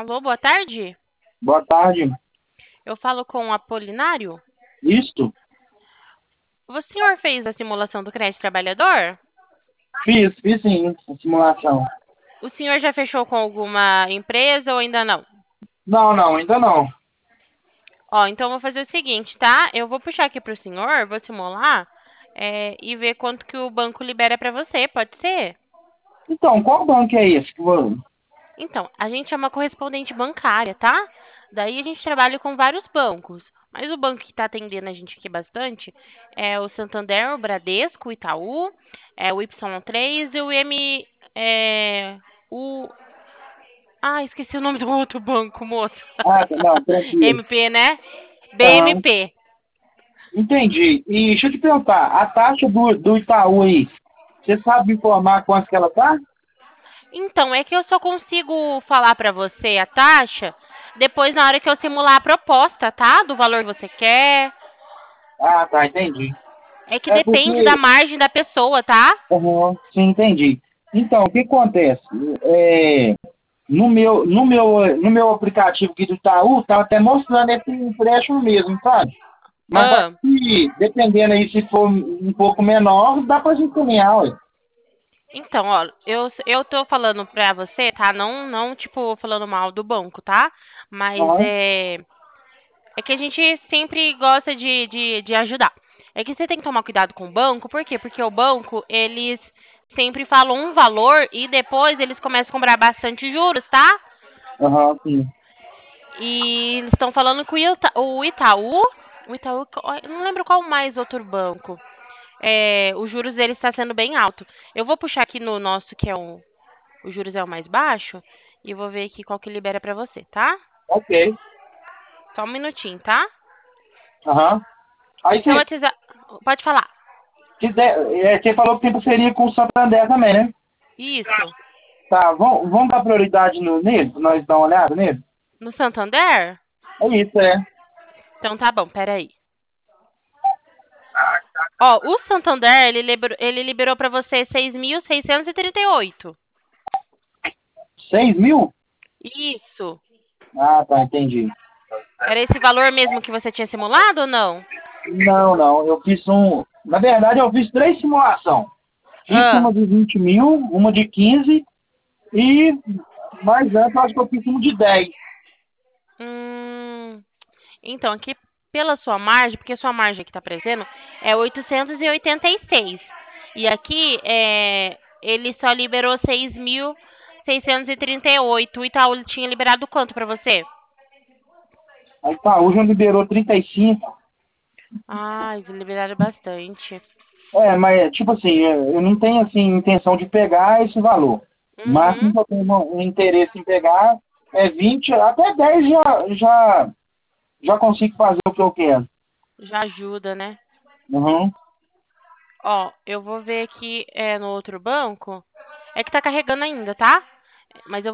Alô, boa tarde. Boa tarde. Eu falo com o Apolinário. Isto? O senhor fez a simulação do crédito trabalhador? Fiz sim, a simulação. O senhor já fechou com alguma empresa ou ainda não? Não, ainda não. Ó, então eu vou fazer o seguinte, tá? Eu vou puxar aqui pro senhor, vou simular, e ver quanto que o banco libera pra você, pode ser? Então, qual banco é esse? Então, a gente é uma correspondente bancária, tá? Daí a gente trabalha com vários bancos. Mas o banco que está atendendo a gente aqui bastante é o Santander, o Bradesco, o Itaú, o Y3 e o M. O. Ah, esqueci o nome do outro banco, moço. Ah, não, tranquilo. MP, né? Aham, BMP. entendi. E deixa eu te perguntar, a taxa do Itaú aí, você sabe me informar quanto que ela tá? Então, é que eu só consigo falar para você a taxa depois na hora que eu simular a proposta, tá? Do valor que você quer. Ah, tá, entendi. É que É depende da porque, margem da pessoa, tá? aham, sim, entendi. Então, o que acontece? No meu aplicativo aqui do Itaú, tá até mostrando esse empréstimo mesmo, sabe? Mas só Ah, que, dependendo aí, se for um pouco menor, dá pra gente caminhar, ué. então, ó, eu tô falando pra você, tá? Não, tipo, falando mal do banco, tá? Mas Aham, é que a gente sempre gosta de ajudar. É que você tem que tomar cuidado com o banco, por quê? Porque o banco, eles sempre falam um valor e depois eles começam a cobrar bastante juros, tá? aham, sim. E eles estão falando que o Itaú, eu não lembro qual mais outro banco. Os juros dele está sendo bem alto. Eu vou puxar aqui no nosso, que é o juros é o mais baixo, e vou ver aqui qual que libera pra você, tá? Ok. Só um minutinho, tá? Aham. Aí Seu você, WhatsApp, pode falar. você falou que tem parceria com o Santander também, né? Isso. Tá, vamos dar prioridade nele, pra nós dar uma olhada nele? No Santander? É isso, é. Então tá bom, peraí. Ó, o Santander, ele liberou pra você 6.638. 6.000? Isso. Ah, tá, entendi. Era esse valor mesmo que você tinha simulado ou não? Não, eu fiz na verdade, eu fiz três simulações. Fiz Ah, uma de 20 mil, uma de 15 e mais antes, eu acho que eu fiz uma de 10. hum, então, aqui pela sua margem, porque sua margem aqui tá aparecendo, é 886. E aqui, ele só liberou 6.638. O Itaú tinha liberado quanto pra você? A Itaú já liberou 35. Ah, eles liberaram bastante. Mas, tipo assim, eu não tenho, assim, intenção de pegar esse valor. O máximo Uhum, que eu tenho um interesse em pegar é 20, até 10 já consigo fazer o que eu quero. já ajuda, né? Uhum. Ó, eu vou ver aqui no outro banco. É que tá carregando ainda, tá? Mas eu